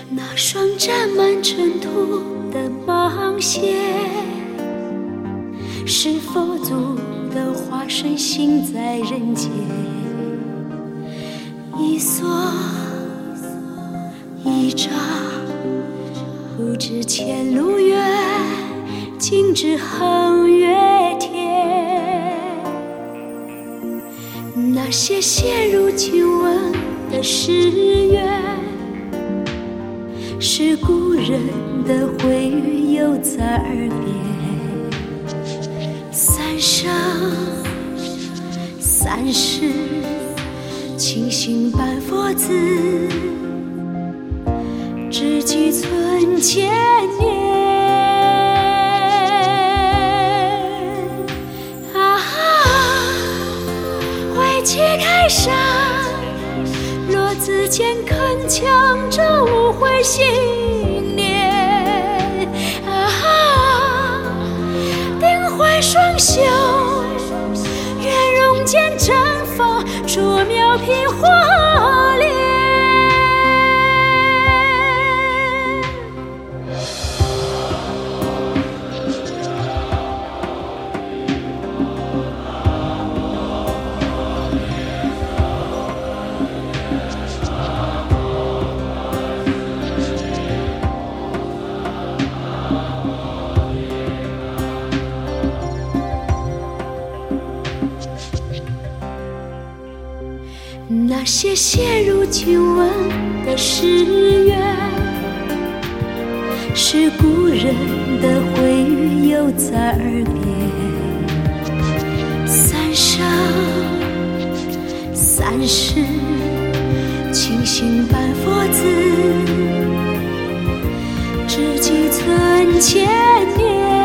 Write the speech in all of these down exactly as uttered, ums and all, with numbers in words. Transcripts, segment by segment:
那双沾满尘土的芒鞋，是佛祖的化身行在人间，一蓑一札，不知前路远，今知横越天。那些写入经文的誓愿，是故人的回语犹在耳边。三生三世，清心办佛子，知己存千年。啊，挥旗开山，落子间铿锵着无悔信念。啊，定慧双修，愿容间绽放出妙品华莲。那些写入经文的誓愿，是故人的回语犹在耳边。三生三世，清心办佛子，知己存千年。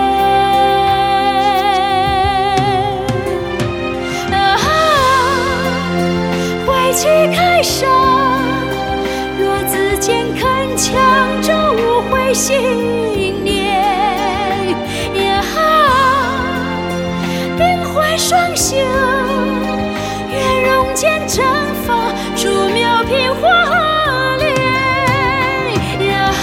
挥旗开山，落子间铿锵着无悔信念。呀，定慧双修，愿容间绽放出妙品华莲。呀，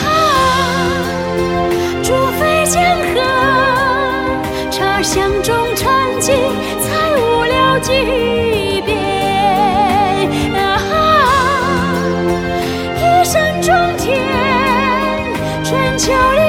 诸非江河，茶香中禅机，才悟了机变。一声中天，春秋里